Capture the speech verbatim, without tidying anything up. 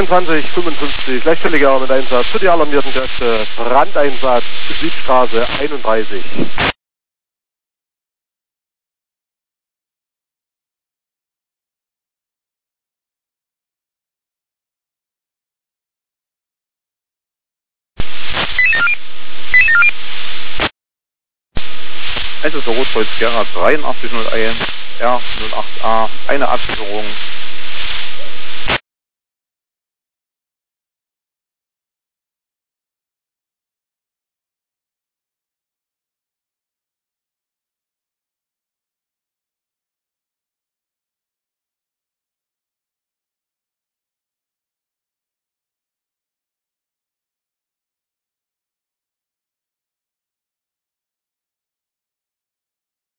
einundzwanzig fünfundfünfzig, leichtfertiger Arm mit Einsatz für die alarmierten Kräfte, Brandeinsatz, Südstraße einunddreißig. Es ist der Rotkreuz Gera dreiundachtzig null eins R null acht A, eine Absicherung